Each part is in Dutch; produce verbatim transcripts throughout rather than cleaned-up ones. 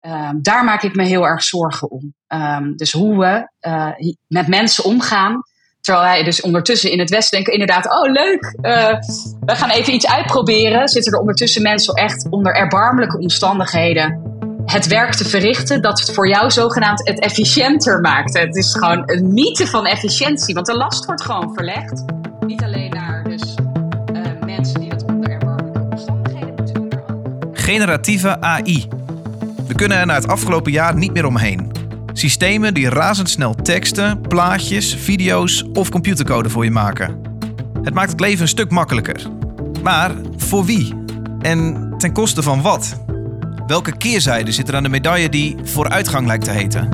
Um, daar maak ik me heel erg zorgen om. Um, dus hoe we uh, met mensen omgaan. Terwijl wij dus ondertussen in het Westen denken inderdaad, oh leuk, uh, we gaan even iets uitproberen. Zitten er ondertussen mensen echt onder erbarmelijke omstandigheden het werk te verrichten dat het voor jou zogenaamd het efficiënter maakt. Het is gewoon een mythe van efficiëntie, want de last wordt gewoon verlegd. Niet alleen naar dus, uh, mensen die dat onder erbarmelijke omstandigheden moeten doen. Maar ook... Generatieve A I. We kunnen er na het afgelopen jaar niet meer omheen. Systemen die razendsnel teksten, plaatjes, video's of computercode voor je maken. Het maakt het leven een stuk makkelijker. Maar voor wie? En ten koste van wat? Welke keerzijde zit er aan de medaille die vooruitgang lijkt te heten?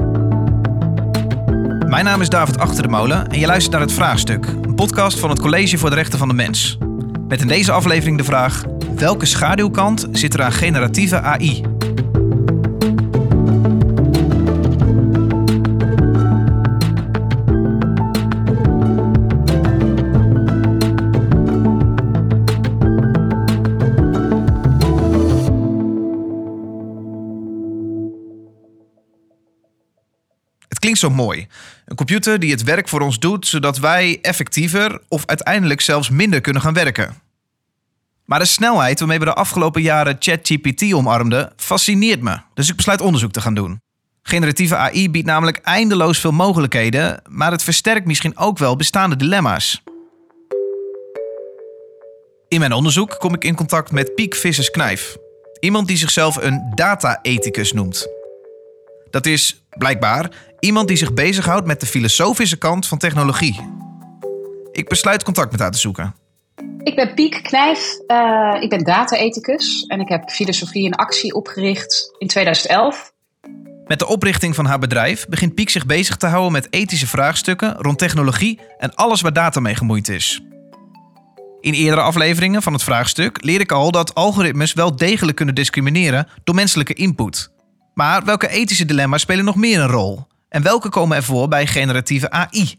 Mijn naam is David Achterdemolen en je luistert naar Het Vraagstuk, een podcast van het College voor de Rechten van de Mens. Met in deze aflevering de vraag: welke schaduwkant zit er aan generatieve A I? Klinkt zo mooi. Een computer die het werk voor ons doet, zodat wij effectiever of uiteindelijk zelfs minder kunnen gaan werken. Maar de snelheid waarmee we de afgelopen jaren ChatGPT omarmden, fascineert me. Dus ik besluit onderzoek te gaan doen. Generatieve A I biedt namelijk eindeloos veel mogelijkheden, maar het versterkt misschien ook wel bestaande dilemma's. In mijn onderzoek kom ik in contact met Piek Vissers-Knijf. Iemand die zichzelf een data-ethicus noemt. Dat is, blijkbaar, iemand die zich bezighoudt met de filosofische kant van technologie. Ik besluit contact met haar te zoeken. Ik ben Piek Knijf, uh, ik ben data-ethicus en ik heb Filosofie in Actie opgericht in tweeduizend elf. Met de oprichting van haar bedrijf begint Piek zich bezig te houden met ethische vraagstukken rond technologie en alles waar data mee gemoeid is. In eerdere afleveringen van het vraagstuk leer ik al dat algoritmes wel degelijk kunnen discrimineren door menselijke input. Maar welke ethische dilemma's spelen nog meer een rol? En welke komen er voor bij generatieve A I?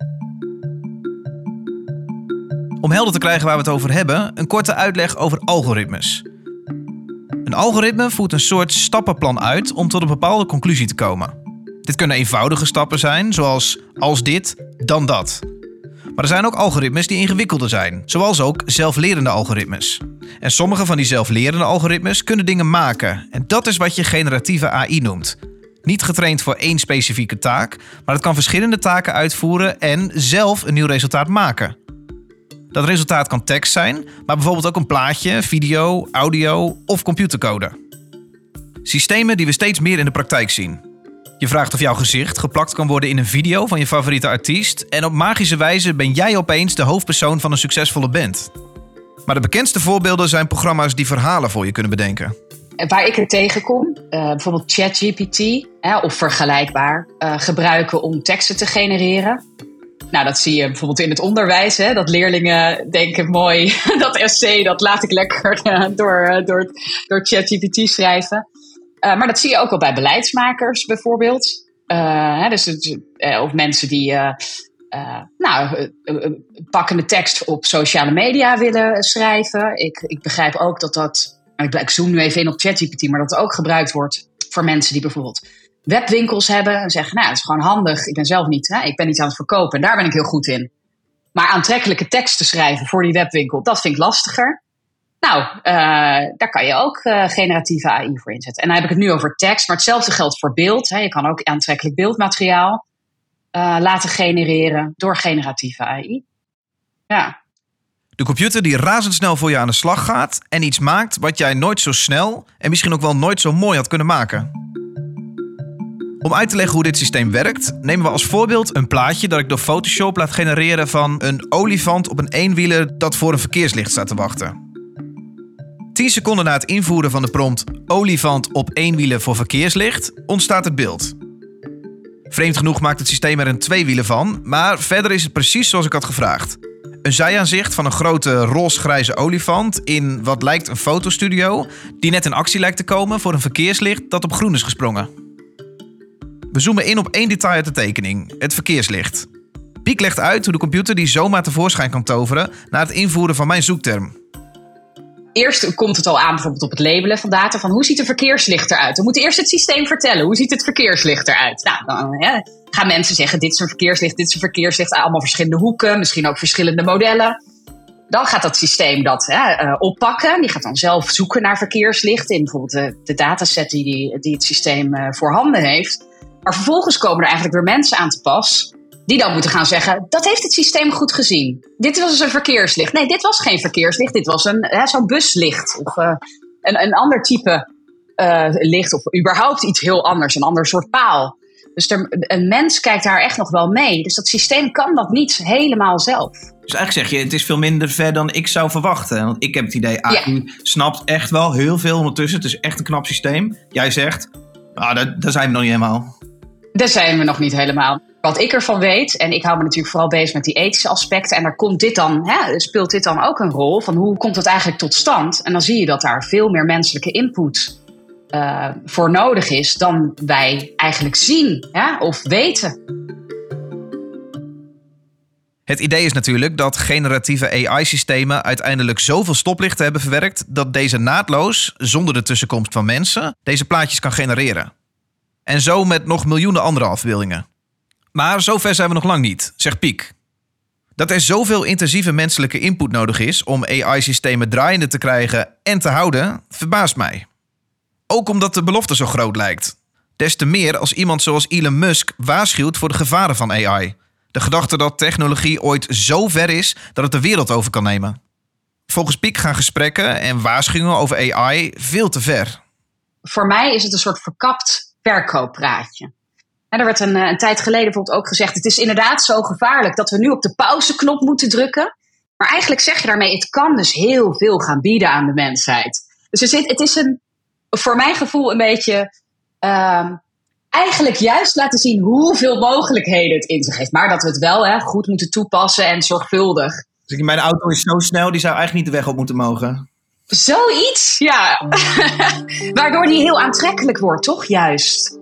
Om helder te krijgen waar we het over hebben, een korte uitleg over algoritmes. Een algoritme voert een soort stappenplan uit om tot een bepaalde conclusie te komen. Dit kunnen eenvoudige stappen zijn, zoals als dit, dan dat. Maar er zijn ook algoritmes die ingewikkelder zijn, zoals ook zelflerende algoritmes. En sommige van die zelflerende algoritmes kunnen dingen maken. En dat is wat je generatieve A I noemt. Niet getraind voor één specifieke taak, maar het kan verschillende taken uitvoeren en zelf een nieuw resultaat maken. Dat resultaat kan tekst zijn, maar bijvoorbeeld ook een plaatje, video, audio of computercode. Systemen die we steeds meer in de praktijk zien. Je vraagt of jouw gezicht geplakt kan worden in een video van je favoriete artiest en op magische wijze ben jij opeens de hoofdpersoon van een succesvolle band. Maar de bekendste voorbeelden zijn programma's die verhalen voor je kunnen bedenken. Waar ik er tegenkom, uh, bijvoorbeeld ChatGPT uh, of vergelijkbaar, uh, gebruiken om teksten te genereren. Nou, dat zie je bijvoorbeeld in het onderwijs. Hè, dat leerlingen denken, mooi, dat essay, dat laat ik lekker uh, door, uh, door, door ChatGPT schrijven. Uh, maar dat zie je ook wel bij beleidsmakers bijvoorbeeld. Uh, hè, dus, uh, of mensen die uh, uh, nou, uh, uh, pakkende tekst op sociale media willen schrijven. Ik, ik begrijp ook dat dat... Ik zoom nu even in op ChatGPT, maar dat het ook gebruikt wordt voor mensen die bijvoorbeeld webwinkels hebben. En zeggen, nou, het is gewoon handig. Ik ben zelf niet, hè, ik ben niet aan het verkopen. En daar ben ik heel goed in. Maar aantrekkelijke teksten schrijven voor die webwinkel, dat vind ik lastiger. Nou, uh, daar kan je ook uh, generatieve A I voor inzetten. En dan heb ik het nu over tekst, maar hetzelfde geldt voor beeld. Hè. Je kan ook aantrekkelijk beeldmateriaal uh, laten genereren door generatieve A I. Ja. De computer die razendsnel voor je aan de slag gaat en iets maakt wat jij nooit zo snel en misschien ook wel nooit zo mooi had kunnen maken. Om uit te leggen hoe dit systeem werkt, nemen we als voorbeeld een plaatje dat ik door Photoshop laat genereren van een olifant op een eenwieler dat voor een verkeerslicht staat te wachten. tien seconden na het invoeren van de prompt olifant op eenwieler voor verkeerslicht ontstaat het beeld. Vreemd genoeg maakt het systeem er een tweewieler van, maar verder is het precies zoals ik had gevraagd. Een zijaanzicht van een grote roze-grijze olifant in wat lijkt een fotostudio die net in actie lijkt te komen voor een verkeerslicht dat op groen is gesprongen. We zoomen in op één detail uit de tekening, het verkeerslicht. Piek legt uit hoe de computer die zomaar tevoorschijn kan toveren na het invoeren van mijn zoekterm. Eerst komt het al aan bijvoorbeeld op het labelen van data. Van hoe ziet een verkeerslicht eruit? We moeten eerst het systeem vertellen. Hoe ziet het verkeerslicht eruit? Nou, dan hè, gaan mensen zeggen dit is een verkeerslicht, dit is een verkeerslicht. Allemaal verschillende hoeken, misschien ook verschillende modellen. Dan gaat dat systeem dat hè, uh, oppakken. Die gaat dan zelf zoeken naar verkeerslicht in bijvoorbeeld de, de dataset die, die, die het systeem uh, voorhanden heeft. Maar vervolgens komen er eigenlijk weer mensen aan te pas die dan moeten gaan zeggen, dat heeft het systeem goed gezien. Dit was een verkeerslicht. Nee, dit was geen verkeerslicht. Dit was een, hè, zo'n buslicht. Of uh, een, een ander type uh, licht. Of überhaupt iets heel anders. Een ander soort paal. Dus er, een mens kijkt daar echt nog wel mee. Dus dat systeem kan dat niet helemaal zelf. Dus eigenlijk zeg je, het is veel minder ver dan ik zou verwachten. Want ik heb het idee, A I ja. snapt echt wel heel veel ondertussen. Het is echt een knap systeem. Jij zegt, ah, daar, daar zijn we nog niet helemaal. Daar zijn we nog niet helemaal. Wat ik ervan weet, en ik hou me natuurlijk vooral bezig met die ethische aspecten. En daar komt dit dan, hè, speelt dit dan ook een rol. Van hoe komt dat eigenlijk tot stand? En dan zie je dat daar veel meer menselijke input uh, voor nodig is dan wij eigenlijk zien hè, of weten. Het idee is natuurlijk dat generatieve A I-systemen uiteindelijk zoveel stoplichten hebben verwerkt dat deze naadloos, zonder de tussenkomst van mensen, deze plaatjes kan genereren. En zo met nog miljoenen andere afbeeldingen. Maar zover zijn we nog lang niet, zegt Piek. Dat er zoveel intensieve menselijke input nodig is om A I-systemen draaiende te krijgen en te houden, verbaast mij. Ook omdat de belofte zo groot lijkt. Des te meer als iemand zoals Elon Musk waarschuwt voor de gevaren van A I. De gedachte dat technologie ooit zo ver is dat het de wereld over kan nemen. Volgens Piek gaan gesprekken en waarschuwingen over A I veel te ver. Voor mij is het een soort verkapt verkooppraatje. En er werd een, een tijd geleden bijvoorbeeld ook gezegd, het is inderdaad zo gevaarlijk dat we nu op de pauzeknop moeten drukken. Maar eigenlijk zeg je daarmee, het kan dus heel veel gaan bieden aan de mensheid. Dus er zit, het is een, voor mijn gevoel een beetje, uh, eigenlijk juist laten zien hoeveel mogelijkheden het in zich heeft. Maar dat we het wel hè, goed moeten toepassen en zorgvuldig. Dus mijn auto is zo snel, die zou eigenlijk niet de weg op moeten mogen. Zoiets, ja. Waardoor die heel aantrekkelijk wordt, toch juist?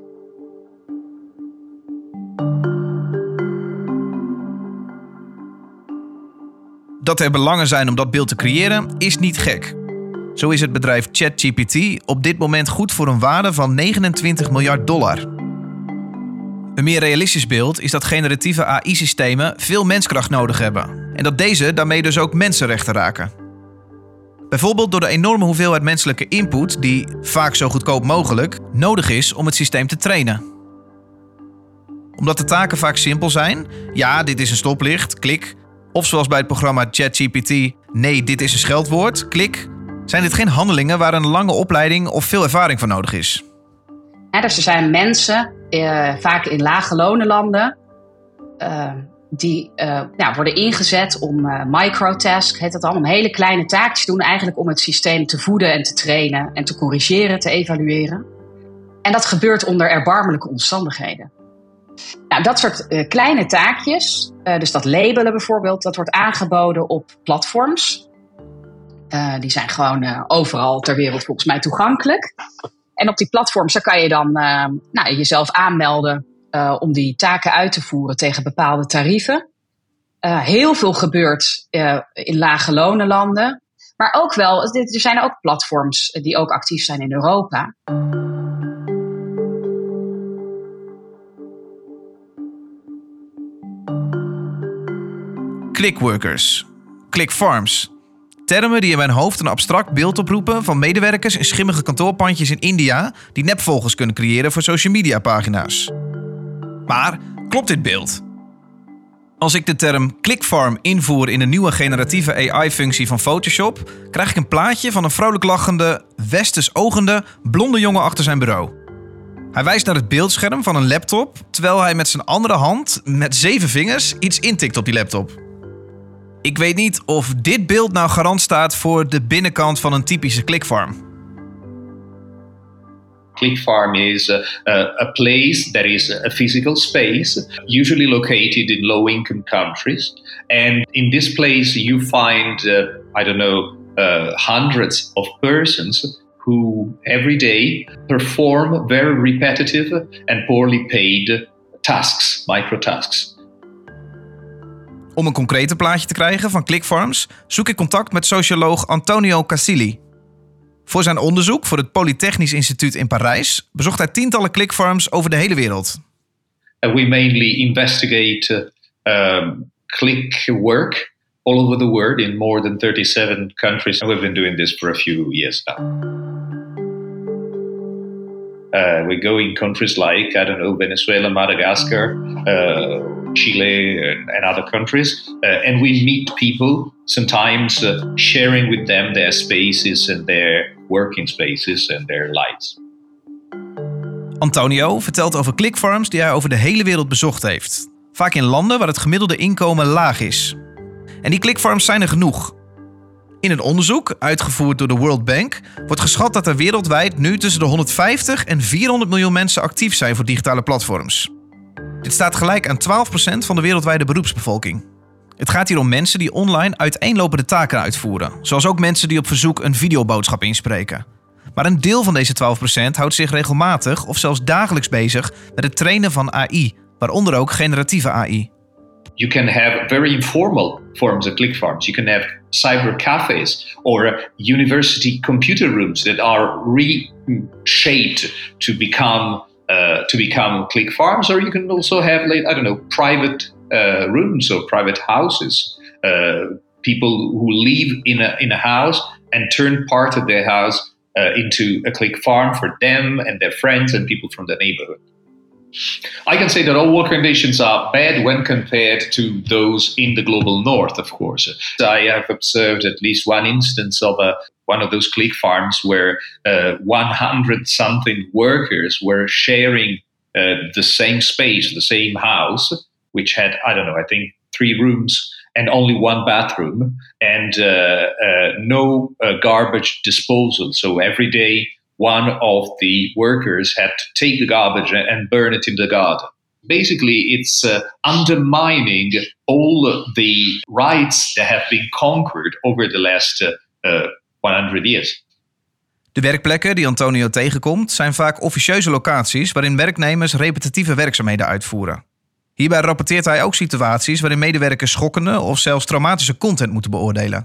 Dat er belangen zijn om dat beeld te creëren, is niet gek. Zo is het bedrijf ChatGPT op dit moment goed voor een waarde van negenentwintig miljard dollar. Een meer realistisch beeld is dat generatieve A I-systemen veel menskracht nodig hebben. En dat deze daarmee dus ook mensenrechten raken. Bijvoorbeeld door de enorme hoeveelheid menselijke input die, vaak zo goedkoop mogelijk, nodig is om het systeem te trainen. Omdat de taken vaak simpel zijn, ja, dit is een stoplicht, klik. Of zoals bij het programma ChatGPT, nee, dit is een scheldwoord, klik. Zijn dit geen handelingen waar een lange opleiding of veel ervaring voor nodig is. Ja, dus er zijn mensen, uh, vaak in lage lonenlanden, uh, die uh, ja, worden ingezet om uh, microtask, heet dat dan, om hele kleine taakjes te doen eigenlijk om het systeem te voeden en te trainen en te corrigeren, te evalueren. En dat gebeurt onder erbarmelijke omstandigheden. Nou, dat soort uh, kleine taakjes, uh, dus dat labelen bijvoorbeeld, dat wordt aangeboden op platforms. Uh, die zijn gewoon uh, overal ter wereld volgens mij toegankelijk. En op die platforms daar kan je dan uh, nou, jezelf aanmelden uh, om die taken uit te voeren tegen bepaalde tarieven. Uh, heel veel gebeurt uh, in lage lonenlanden. Maar ook wel, er zijn ook platforms die ook actief zijn in Europa. Clickworkers, clickfarms. Termen die in mijn hoofd een abstract beeld oproepen van medewerkers in schimmige kantoorpandjes in India die nepvolgers kunnen creëren voor social media pagina's. Maar klopt dit beeld? Als ik de term clickfarm invoer in een nieuwe generatieve A I-functie van Photoshop, krijg ik een plaatje van een vrolijk lachende, westers ogende, blonde jongen achter zijn bureau. Hij wijst naar het beeldscherm van een laptop, terwijl hij met zijn andere hand, met zeven vingers, iets intikt op die laptop. Ik weet niet of dit beeld nou garant staat voor de binnenkant van een typische clickfarm. Clickfarm is a, a, a place that is a physical space, usually located in low-income countries. And in this place you find, uh, I don't know, uh, hundreds of persons who every day perform very repetitive and poorly paid tasks, microtasks. Om een concreter plaatje te krijgen van clickfarms zoek ik contact met socioloog Antonio Casilli. Voor zijn onderzoek voor het Polytechnisch Instituut in Parijs bezocht hij tientallen clickfarms over de hele wereld. Uh, we mainly investigate uh, um, click work all over the world in more than thirty-seven countries. And we've been doing this for a few years now. Uh, we go in countries like, I don't know, Venezuela, Madagascar, uh, Chile, and, and other countries. Uh, and we meet people, sometimes uh, sharing with them their spaces and their working spaces and their lives. Antonio vertelt over clickfarms die hij over de hele wereld bezocht heeft. Vaak in landen waar het gemiddelde inkomen laag is. En die clickfarms zijn er genoeg. In een onderzoek, uitgevoerd door de World Bank, wordt geschat dat er wereldwijd nu tussen de honderdvijftig en vierhonderd miljoen mensen actief zijn voor digitale platforms. Dit staat gelijk aan twaalf procent van de wereldwijde beroepsbevolking. Het gaat hier om mensen die online uiteenlopende taken uitvoeren, zoals ook mensen die op verzoek een videoboodschap inspreken. Maar een deel van deze twaalf procent houdt zich regelmatig of zelfs dagelijks bezig met het trainen van A I, waaronder ook generatieve A I. You can have very informal forms of click farms. You can have cyber cafes or university computer rooms that are reshaped to become uh, to become click farms. Or you can also have, like, I don't know, private uh, rooms or private houses. Uh, people who live in a in a house and turn part of their house uh, into a click farm for them and their friends and people from the neighborhood. I can say that all work conditions are bad when compared to those in the global north, of course. I have observed at least one instance of a, one of those click farms where uh, one hundred something workers were sharing uh, the same space, the same house, which had, I don't know, I think three rooms and only one bathroom and uh, uh, no uh, garbage disposal. So every day, one of the workers had to take the garbage and burn it in the garden. Basically, it's uh, undermining all the rights that have been conquered over the last uh, uh, honderd years. De werkplekken die Antonio tegenkomt zijn vaak officieuze locaties waarin werknemers repetitieve werkzaamheden uitvoeren. Hierbij rapporteert hij ook situaties waarin medewerkers schokkende of zelfs traumatische content moeten beoordelen.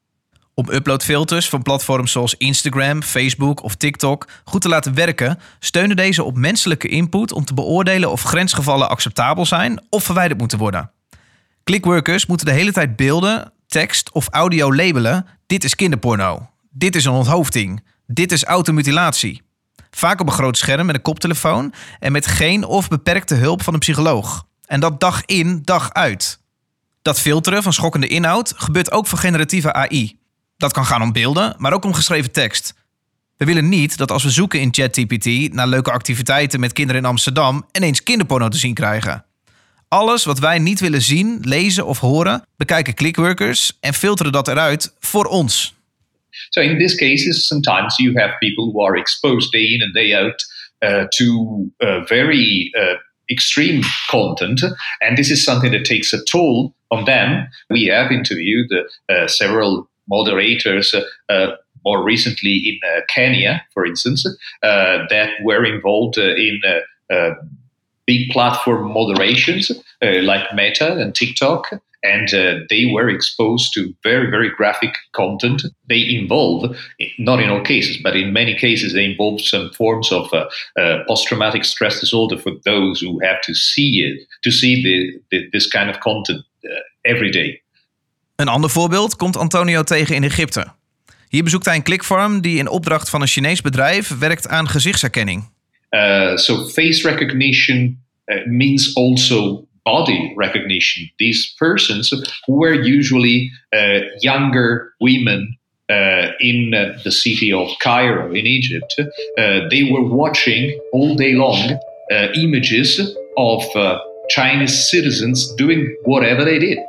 Om uploadfilters van platforms zoals Instagram, Facebook of TikTok goed te laten werken, steunen deze op menselijke input om te beoordelen of grensgevallen acceptabel zijn of verwijderd moeten worden. Clickworkers moeten de hele tijd beelden, tekst of audio labelen. Dit is kinderporno. Dit is een onthoofding. Dit is automutilatie. Vaak op een groot scherm met een koptelefoon en met geen of beperkte hulp van een psycholoog. En dat dag in, dag uit. Dat filteren van schokkende inhoud gebeurt ook voor generatieve A I. Dat kan gaan om beelden, maar ook om geschreven tekst. We willen niet dat als we zoeken in ChatGPT naar leuke activiteiten met kinderen in Amsterdam ineens kinderporno te zien krijgen. Alles wat wij niet willen zien, lezen of horen, bekijken clickworkers en filteren dat eruit voor ons. So in these cases, sometimes you have people who are exposed day in and day out uh, to uh, very uh, extreme content, and this is something that takes a toll on them. We have interviewed uh, uh, several moderators uh, uh, more recently in uh, Kenya, for instance, uh, that were involved uh, in uh, uh, big platform moderations uh, like Meta and TikTok, and uh, they were exposed to very, very graphic content. They involve, not in all cases, but in many cases, they involve some forms of uh, uh, post-traumatic stress disorder for those who have to see it, to see the, the, this kind of content uh, every day. Een ander voorbeeld komt Antonio tegen in Egypte. Hier bezoekt hij een clickfarm die in opdracht van een Chinees bedrijf werkt aan gezichtsherkenning. Uh, so face recognition uh, means also body recognition. These persons who were usually uh, younger women uh, in uh, the city of Cairo in Egypt, uh, they were watching all day long uh, images of uh, Chinese citizens doing whatever they did.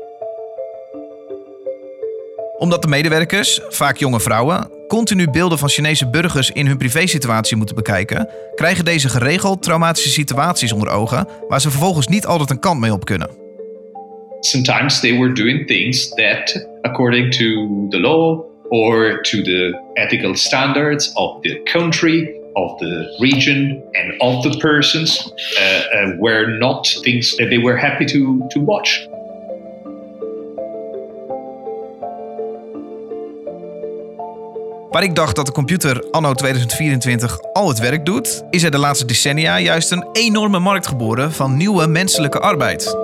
Omdat de medewerkers, vaak jonge vrouwen, continu beelden van Chinese burgers in hun privésituatie moeten bekijken, krijgen deze geregeld traumatische situaties onder ogen waar ze vervolgens niet altijd een kant mee op kunnen. Sometimes they were doing things that, according to the law or to the ethical standards of the country, of the region and of the persons, uh, uh, were not things that they were happy to, to watch. Waar ik dacht dat de computer anno tweeduizend vierentwintig al het werk doet, is er de laatste decennia juist een enorme markt geboren van nieuwe menselijke arbeid.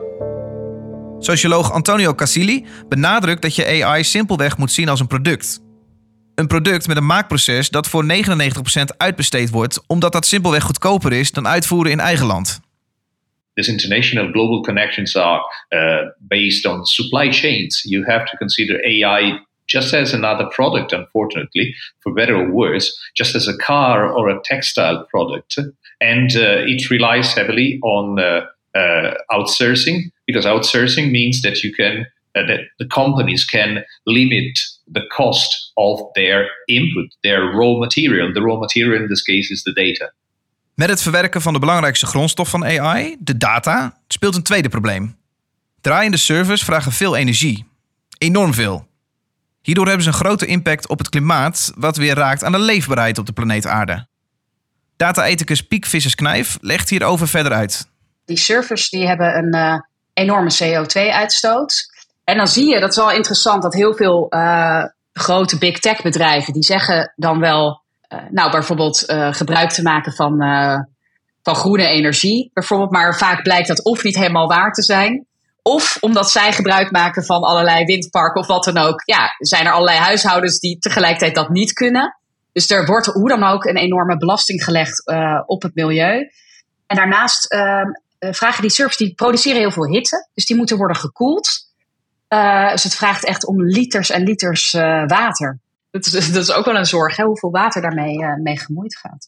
Socioloog Antonio Casilli benadrukt dat je A I simpelweg moet zien als een product. Een product met een maakproces dat voor negenennegentig procent uitbesteed wordt, omdat dat simpelweg goedkoper is dan uitvoeren in eigen land. These international global connections are uh, based on supply chains. You have to consider A I just as another product, unfortunately, for better or worse, just as a car or a textile product. And uh, it relies heavily on uh, uh, outsourcing, because outsourcing means that you can, uh, that the companies can limit the cost of their input, their raw material. The raw material in this case is the data. Met het verwerken van de belangrijkste grondstof van A I, de data, speelt een tweede probleem. Draaiende servers vragen veel energie. Enorm veel. Hierdoor hebben ze een grote impact op het klimaat, wat weer raakt aan de leefbaarheid op de planeet Aarde. Data-ethicus Piek Vissers-Knijf legt hierover verder uit. Die servers die hebben een uh, enorme C O twee uitstoot. En dan zie je, dat is wel interessant, dat heel veel uh, grote big tech bedrijven, die zeggen dan wel, uh, nou bijvoorbeeld uh, gebruik te maken van, uh, van groene energie. Bijvoorbeeld, maar vaak blijkt dat of niet helemaal waar te zijn. Of omdat zij gebruik maken van allerlei windparken of wat dan ook. Ja, zijn er allerlei huishoudens die tegelijkertijd dat niet kunnen. Dus er wordt hoe dan ook een enorme belasting gelegd uh, op het milieu. En daarnaast uh, vragen die servers, die produceren heel veel hitte. Dus die moeten worden gekoeld. Uh, dus het vraagt echt om liters en liters uh, water. Dat is, dat is ook wel een zorg, hè, hoeveel water daarmee uh, mee gemoeid gaat.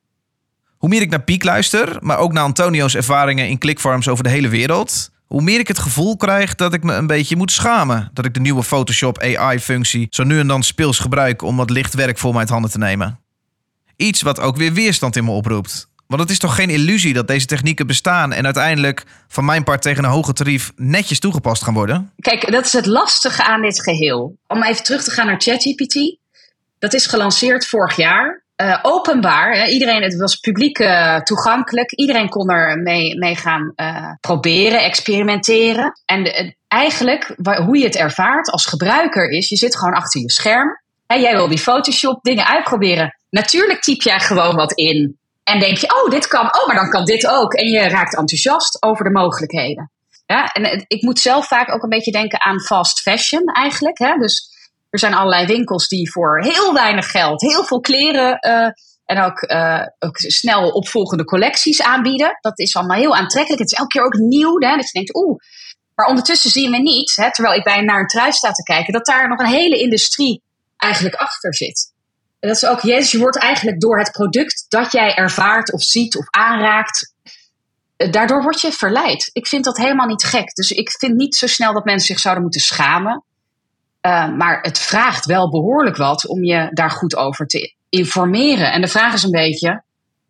Hoe meer ik naar Piek luister, maar ook naar Antonio's ervaringen in clickfarms over de hele wereld, hoe meer ik het gevoel krijg dat ik me een beetje moet schamen dat ik de nieuwe Photoshop A I-functie zo nu en dan speels gebruik om wat licht werk voor mij uit handen te nemen. Iets wat ook weer weerstand in me oproept. Want het is toch geen illusie dat deze technieken bestaan en uiteindelijk van mijn part tegen een hoger tarief netjes toegepast gaan worden? Kijk, dat is het lastige aan dit geheel. Om even terug te gaan naar ChatGPT. Dat is gelanceerd vorig jaar. Uh, openbaar, hè. Iedereen, het was publiek uh, toegankelijk. Iedereen kon er mee, mee gaan uh, proberen, experimenteren. En uh, eigenlijk, wa- hoe je het ervaart als gebruiker is, je zit gewoon achter je scherm. Hè, jij wil die Photoshop dingen uitproberen. Natuurlijk typ jij gewoon wat in. En denk je, oh, dit kan, oh, maar dan kan dit ook. En je raakt enthousiast over de mogelijkheden. Ja, en uh, ik moet zelf vaak ook een beetje denken aan fast fashion eigenlijk. Hè? Dus er zijn allerlei winkels die voor heel weinig geld heel veel kleren uh, en ook, uh, ook snel opvolgende collecties aanbieden. Dat is allemaal heel aantrekkelijk. Het is elke keer ook nieuw. Hè? Dat je denkt, oeh. Maar ondertussen zien we niet, hè, terwijl ik bij naar een trui sta te kijken, dat daar nog een hele industrie eigenlijk achter zit. En dat is ook, jezus, je wordt eigenlijk door het product dat jij ervaart of ziet of aanraakt, daardoor word je verleid. Ik vind dat helemaal niet gek. Dus ik vind niet zo snel dat mensen zich zouden moeten schamen. Uh, maar het vraagt wel behoorlijk wat om je daar goed over te informeren. En de vraag is een beetje,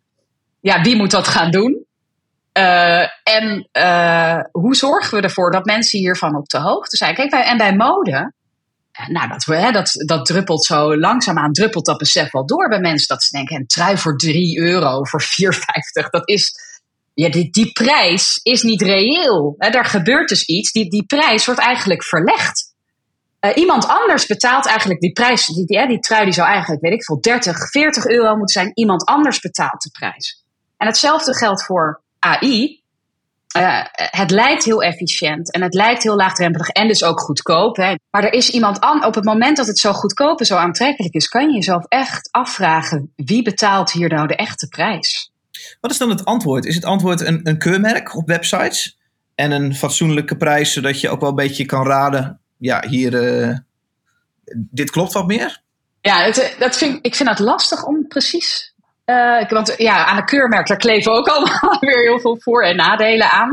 ja, wie moet dat gaan doen? Uh, en uh, hoe zorgen we ervoor dat mensen hiervan op de hoogte zijn? Kijk, bij, en bij mode, nou, dat, hè, dat, dat druppelt zo langzaamaan, druppelt dat besef wel door bij mensen. Dat ze denken, een trui voor drie euro, voor vier vijftig, dat is, ja, die, die prijs is niet reëel. Hè, daar gebeurt dus iets, die, die prijs wordt eigenlijk verlegd. Uh, iemand anders betaalt eigenlijk die prijs. Die, die, die trui die zou eigenlijk, weet ik veel, dertig, veertig euro moeten zijn. Iemand anders betaalt de prijs. En hetzelfde geldt voor A I. Uh, het lijkt heel efficiënt en het lijkt heel laagdrempelig en dus ook goedkoop. Hè. Maar er is iemand aan. Op het moment dat het zo goedkoop en zo aantrekkelijk is, kan je jezelf echt afvragen, wie betaalt hier nou de echte prijs? Wat is dan het antwoord? Is het antwoord een, een keurmerk op websites en een fatsoenlijke prijs, zodat je ook wel een beetje kan raden, ja, hier, uh, dit klopt wat meer? Ja, het, dat vind, ik vind het lastig om precies. Uh, want ja, aan een keurmerk, daar kleven ook allemaal weer heel veel voor- en nadelen aan.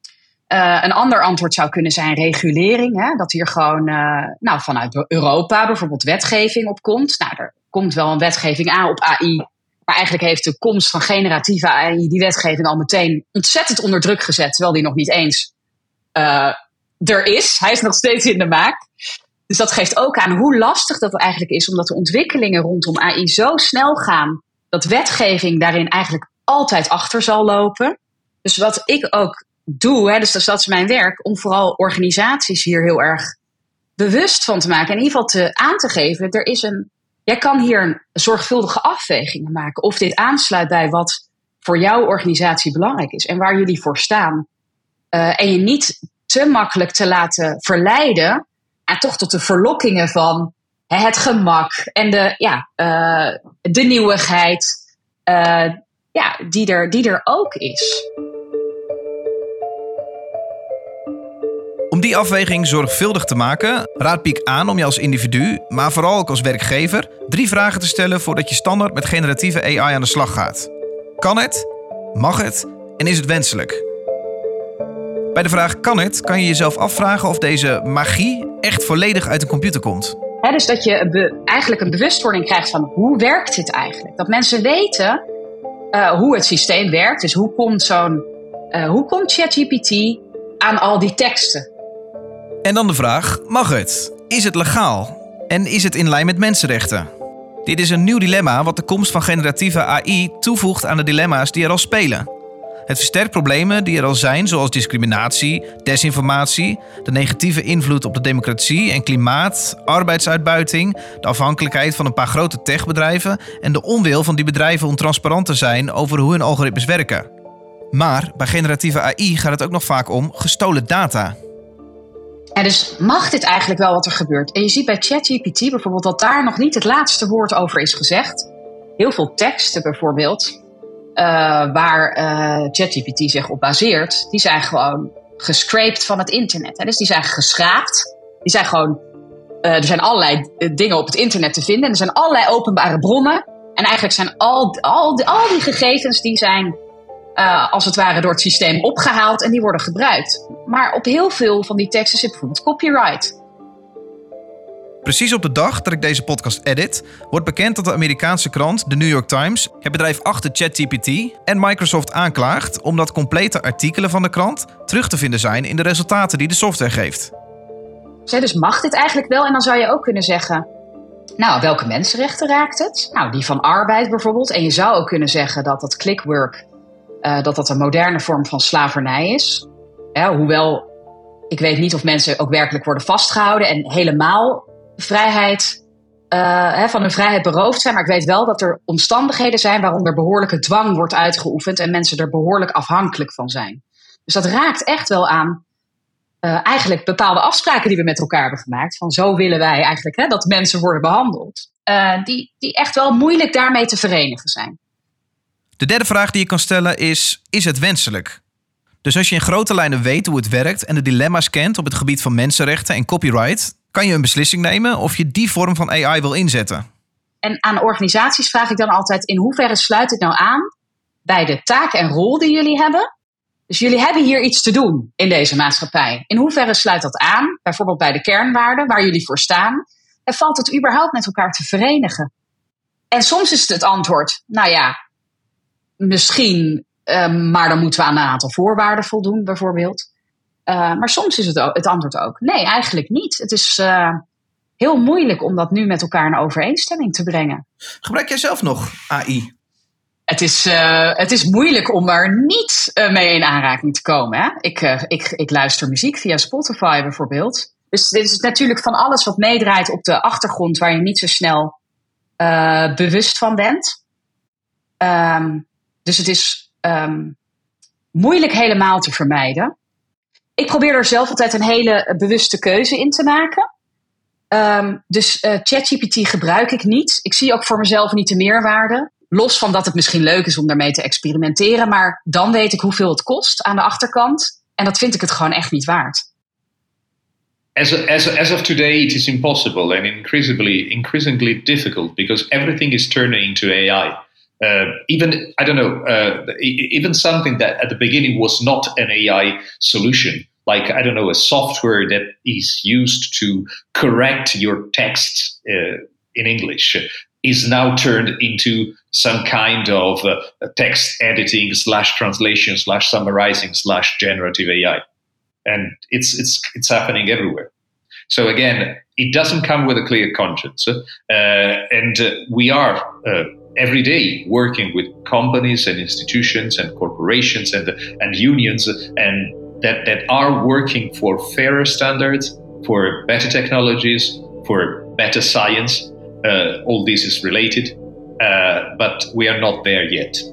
Uh, een ander antwoord zou kunnen zijn regulering. Hè? Dat hier gewoon uh, nou, vanuit Europa bijvoorbeeld wetgeving op komt. Nou, er komt wel een wetgeving aan op A I. Maar eigenlijk heeft de komst van generatieve A I die wetgeving al meteen ontzettend onder druk gezet. Terwijl die nog niet eens uh, er is. Hij is nog steeds in de maak. Dus dat geeft ook aan hoe lastig dat eigenlijk is. Omdat de ontwikkelingen rondom A I zo snel gaan, dat wetgeving daarin eigenlijk altijd achter zal lopen. Dus wat ik ook doe, hè, dus dat is mijn werk, om vooral organisaties hier heel erg bewust van te maken. En in ieder geval te, aan te geven, er is een, jij kan hier een zorgvuldige afwegingen maken. Of dit aansluit bij wat voor jouw organisatie belangrijk is. En waar jullie voor staan. Uh, en je niet te makkelijk te laten verleiden. En toch tot de verlokkingen van hè, het gemak. En de, ja, uh, de nieuwigheid. Uh, ja, die er, die er ook is. Om die afweging zorgvuldig te maken, raad ik aan om je als individu, maar vooral ook als werkgever, drie vragen te stellen voordat je standaard met generatieve A I aan de slag gaat. Kan het? Mag het? En is het wenselijk? Bij de vraag kan het, kan je jezelf afvragen of deze magie echt volledig uit een computer komt. He, dus dat je be- eigenlijk een bewustwording krijgt van hoe werkt dit eigenlijk? Dat mensen weten uh, hoe het systeem werkt. Dus hoe komt zo'n, uh, hoe komt ChatGPT aan al die teksten? En dan de vraag, mag het? Is het legaal? En is het in lijn met mensenrechten? Dit is een nieuw dilemma wat de komst van generatieve A I toevoegt aan de dilemma's die er al spelen. Het versterkt problemen die er al zijn, zoals discriminatie, desinformatie, de negatieve invloed op de democratie en klimaat, arbeidsuitbuiting, de afhankelijkheid van een paar grote techbedrijven en de onwil van die bedrijven om transparant te zijn over hoe hun algoritmes werken. Maar bij generatieve A I gaat het ook nog vaak om gestolen data. En dus mag dit eigenlijk wel wat er gebeurt? En je ziet bij ChatGPT bijvoorbeeld dat daar nog niet het laatste woord over is gezegd. Heel veel teksten bijvoorbeeld, uh, waar uh, ChatGPT zich op baseert, die zijn gewoon gescraped van het internet. Hè? Dus die zijn geschraapt. Die zijn gewoon, uh, er zijn allerlei dingen op het internet te vinden. En er zijn allerlei openbare bronnen. En eigenlijk zijn al, al, die, al die gegevens die zijn Uh, als het ware door het systeem opgehaald en die worden gebruikt. Maar op heel veel van die teksten zit bijvoorbeeld copyright. Precies op de dag dat ik deze podcast edit, wordt bekend dat de Amerikaanse krant The New York Times het bedrijf achter ChatGPT en Microsoft aanklaagt omdat complete artikelen van de krant terug te vinden zijn in de resultaten die de software geeft. Dus mag dit eigenlijk wel? En dan zou je ook kunnen zeggen, nou, welke mensenrechten raakt het? Nou, die van arbeid bijvoorbeeld. En je zou ook kunnen zeggen dat dat clickwork Uh, dat dat een moderne vorm van slavernij is. Ja, hoewel, ik weet niet of mensen ook werkelijk worden vastgehouden en helemaal vrijheid, uh, hè, van hun vrijheid beroofd zijn. Maar ik weet wel dat er omstandigheden zijn waaronder behoorlijke dwang wordt uitgeoefend en mensen er behoorlijk afhankelijk van zijn. Dus dat raakt echt wel aan uh, eigenlijk bepaalde afspraken die we met elkaar hebben gemaakt. Van zo willen wij eigenlijk hè, dat mensen worden behandeld. Uh, die, die echt wel moeilijk daarmee te verenigen zijn. De derde vraag die je kan stellen is, is het wenselijk? Dus als je in grote lijnen weet hoe het werkt en de dilemma's kent op het gebied van mensenrechten en copyright, kan je een beslissing nemen of je die vorm van A I wil inzetten. En aan organisaties vraag ik dan altijd, in hoeverre sluit het nou aan bij de taak en rol die jullie hebben? Dus jullie hebben hier iets te doen in deze maatschappij. In hoeverre sluit dat aan, bijvoorbeeld bij de kernwaarden waar jullie voor staan? En valt het überhaupt met elkaar te verenigen? En soms is het het antwoord, nou ja, misschien, uh, maar dan moeten we aan een aantal voorwaarden voldoen, bijvoorbeeld. Uh, maar soms is het, ook, het antwoord ook, nee, eigenlijk niet. Het is uh, heel moeilijk om dat nu met elkaar in overeenstemming te brengen. Gebruik jij zelf nog A I? Het is, uh, het is moeilijk om er niet uh, mee in aanraking te komen. Hè? Ik, uh, ik, ik luister muziek via Spotify bijvoorbeeld. Dus dit is natuurlijk van alles wat meedraait op de achtergrond waar je niet zo snel uh, bewust van bent. Um, Dus het is um, moeilijk helemaal te vermijden. Ik probeer er zelf altijd een hele bewuste keuze in te maken. Um, dus uh, ChatGPT gebruik ik niet. Ik zie ook voor mezelf niet de meerwaarde. Los van dat het misschien leuk is om daarmee te experimenteren. Maar dan weet ik hoeveel het kost aan de achterkant. En dat vind ik het gewoon echt niet waard. As, as, as of today, it is impossible and increasingly, increasingly difficult because everything is turning into A I. Uh, even, I don't know, uh, even something that at the beginning was not an A I solution, like, I don't know, a software that is used to correct your text uh, in English, is now turned into some kind of uh, text editing slash translation slash summarizing slash generative A I. And it's, it's, it's happening everywhere. So again, it doesn't come with a clear conscience. Uh, and uh, we are uh, every day working with companies and institutions and corporations and, and unions and that, that are working for fairer standards, for better technologies, for better science. uh, all this is related, uh, but we are not there yet.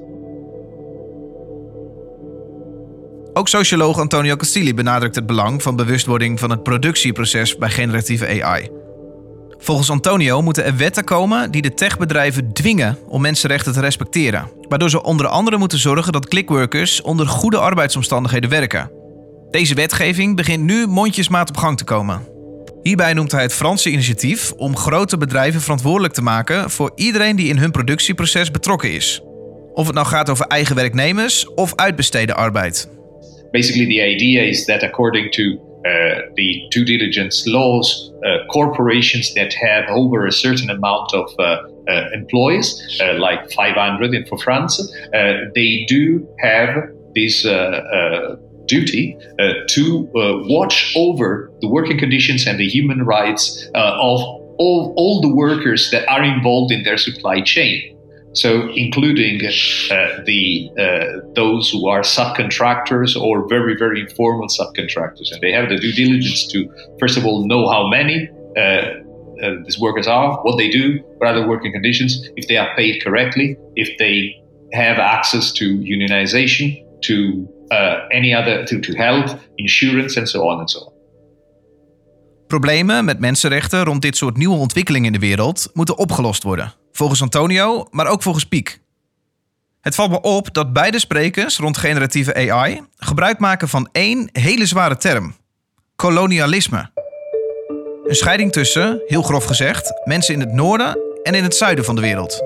Ook socioloog Antonio Castilli benadrukt het belang van bewustwording van het productieproces bij generatieve A I. Volgens Antonio moeten er wetten komen die de techbedrijven dwingen om mensenrechten te respecteren, waardoor ze onder andere moeten zorgen dat clickworkers onder goede arbeidsomstandigheden werken. Deze wetgeving begint nu mondjesmaat op gang te komen. Hierbij noemt hij het Franse initiatief om grote bedrijven verantwoordelijk te maken voor iedereen die in hun productieproces betrokken is. Of het nou gaat over eigen werknemers of uitbesteden arbeid. Basically, the idea is that according to uh, the due diligence laws, uh, corporations that have over a certain amount of uh, uh, employees, uh, like five hundred in for France, uh, they do have this uh, uh, duty uh, to uh, watch over the working conditions and the human rights uh, of all, all the workers that are involved in their supply chain. So, including uh, the uh, those who are subcontractors or very, very informal subcontractors. And they have the due diligence to, first of all, know how many uh, uh, these workers are, what they do, what are the working conditions, if they are paid correctly, if they have access to unionization, to uh, any other, to, to health, insurance, and so on and so on. Problemen met mensenrechten rond dit soort nieuwe ontwikkelingen in de wereld moeten opgelost worden. Volgens Antonio, maar ook volgens Piek. Het valt me op dat beide sprekers rond generatieve A I gebruik maken van één hele zware term: kolonialisme. Een scheiding tussen, heel grof gezegd, mensen in het noorden en in het zuiden van de wereld.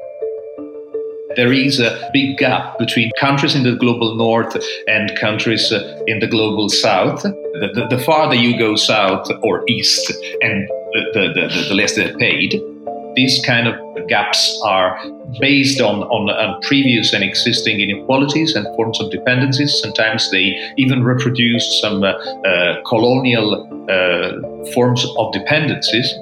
There is a big gap between countries in the global north and countries uh, in the global south. The, the, the farther you go south or east, and the, the, the, the less they're paid. These kind of gaps are based on, on, on previous and existing inequalities and forms of dependencies. Sometimes they even reproduce some uh, uh, colonial uh, forms of dependencies.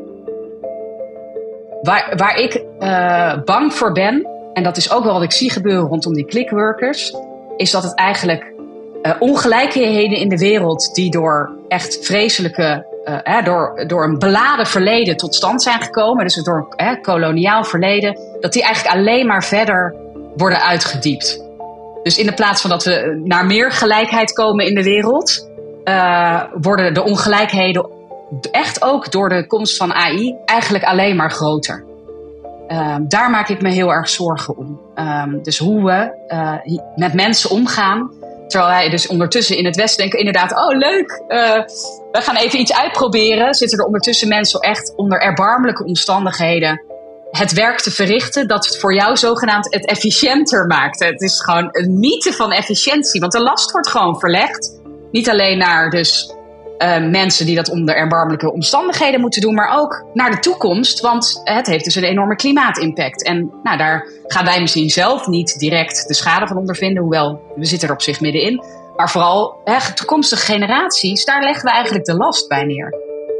Waar, waar ik uh, bang voor ben, en dat is ook wel wat ik zie gebeuren rondom die clickworkers, is dat het eigenlijk uh, ongelijkheden in de wereld die door echt vreselijke, uh, hè, door, door een beladen verleden tot stand zijn gekomen, dus door een hè, koloniaal verleden, dat die eigenlijk alleen maar verder worden uitgediept. Dus in de plaats van dat we naar meer gelijkheid komen in de wereld, uh, worden de ongelijkheden echt ook door de komst van A I eigenlijk alleen maar groter. Um, daar maak ik me heel erg zorgen om. Um, dus hoe we uh, met mensen omgaan. Terwijl wij dus ondertussen in het Westen denken inderdaad, oh leuk, uh, we gaan even iets uitproberen. Zitten er ondertussen mensen echt onder erbarmelijke omstandigheden het werk te verrichten dat het voor jou zogenaamd het efficiënter maakt. Het is gewoon een mythe van efficiëntie, want de last wordt gewoon verlegd. Niet alleen naar dus Uh, mensen die dat onder erbarmelijke omstandigheden moeten doen, maar ook naar de toekomst, want het heeft dus een enorme klimaatimpact. En nou, daar gaan wij misschien zelf niet direct de schade van ondervinden, hoewel we zitten er op zich middenin. Maar vooral hè, toekomstige generaties, daar leggen we eigenlijk de last bij neer.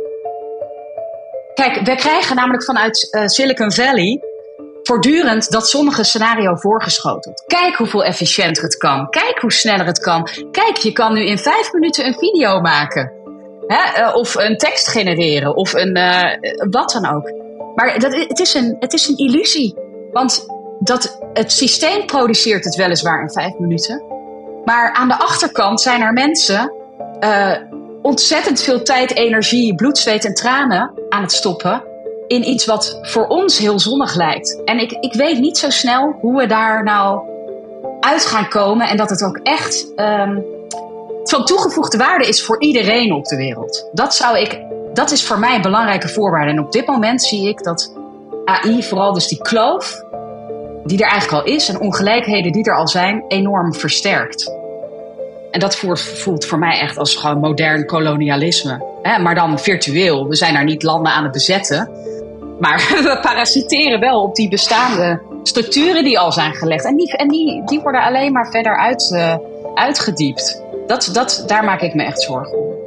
Kijk, we krijgen namelijk vanuit uh, Silicon Valley voortdurend dat zonnige scenario voorgeschoteld. Kijk hoeveel efficiënter het kan. Kijk hoe sneller het kan. Kijk, je kan nu in vijf minuten een video maken. Hè? Of een tekst genereren. Of een uh, wat dan ook. Maar dat, het, is een, het is een illusie. Want dat, het systeem produceert het weliswaar in vijf minuten. Maar aan de achterkant zijn er mensen uh, ontzettend veel tijd, energie, bloed, zweet en tranen aan het stoppen in iets wat voor ons heel zonnig lijkt. En ik, ik weet niet zo snel hoe we daar nou uit gaan komen. En dat het ook echt um, van toegevoegde waarde is voor iedereen op de wereld. Dat, zou ik, dat is voor mij een belangrijke voorwaarde. En op dit moment zie ik dat A I, vooral dus die kloof die er eigenlijk al is en ongelijkheden die er al zijn, enorm versterkt. En dat voelt, voelt voor mij echt als gewoon modern kolonialisme. Hè? Maar dan virtueel. We zijn daar niet landen aan het bezetten. Maar we parasiteren wel op die bestaande structuren die al zijn gelegd. En die, en die, die worden alleen maar verder uit, uh, uitgediept. Dat, dat, daar maak ik me echt zorgen om.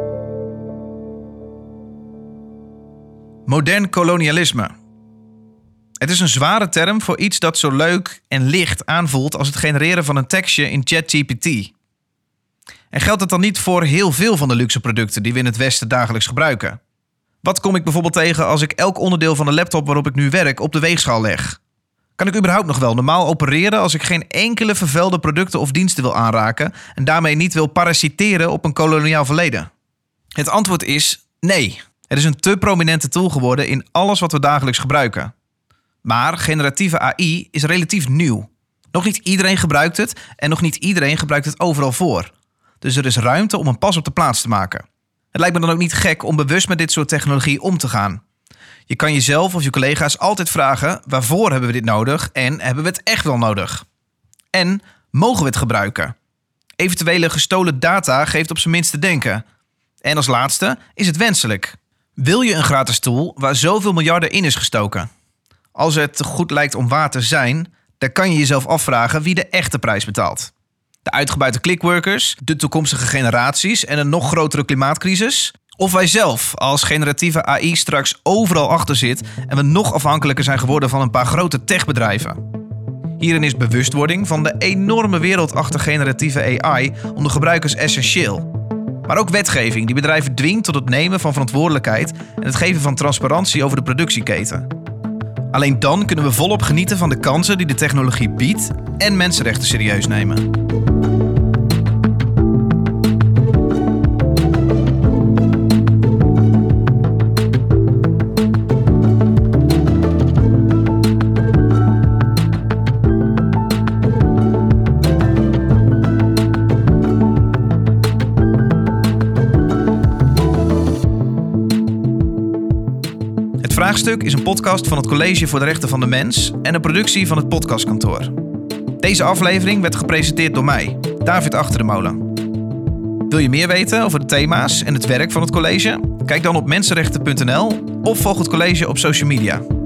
Modern kolonialisme. Het is een zware term voor iets dat zo leuk en licht aanvoelt als het genereren van een tekstje in ChatGPT. En geldt het dan niet voor heel veel van de luxe producten die we in het Westen dagelijks gebruiken? Wat kom ik bijvoorbeeld tegen als ik elk onderdeel van de laptop waarop ik nu werk op de weegschaal leg? Kan ik überhaupt nog wel normaal opereren als ik geen enkele vervuilde producten of diensten wil aanraken en daarmee niet wil parasiteren op een koloniaal verleden? Het antwoord is nee. Het is een te prominente tool geworden in alles wat we dagelijks gebruiken. Maar generatieve A I is relatief nieuw. Nog niet iedereen gebruikt het en nog niet iedereen gebruikt het overal voor. Dus er is ruimte om een pas op de plaats te maken. Het lijkt me dan ook niet gek om bewust met dit soort technologie om te gaan. Je kan jezelf of je collega's altijd vragen: waarvoor hebben we dit nodig en hebben we het echt wel nodig? En mogen we het gebruiken? Eventuele gestolen data geeft op zijn minst te denken. En als laatste, is het wenselijk? Wil je een gratis tool waar zoveel miljarden in is gestoken? Als het te goed lijkt om waar te zijn, dan kan je jezelf afvragen wie de echte prijs betaalt. De uitgebuite clickworkers, de toekomstige generaties en een nog grotere klimaatcrisis? Of wij zelf, als generatieve A I straks overal achter zit en we nog afhankelijker zijn geworden van een paar grote techbedrijven? Hierin is bewustwording van de enorme wereld achter generatieve A I onder gebruikers essentieel. Maar ook wetgeving die bedrijven dwingt tot het nemen van verantwoordelijkheid en het geven van transparantie over de productieketen. Alleen dan kunnen we volop genieten van de kansen die de technologie biedt en mensenrechten serieus nemen. Vraagstuk is een podcast van het College voor de Rechten van de Mens en een productie van het Podcastkantoor. Deze aflevering werd gepresenteerd door mij, David Achterdemolen. Wil je meer weten over de thema's en het werk van het college? Kijk dan op mensenrechten punt n l of volg het college op social media.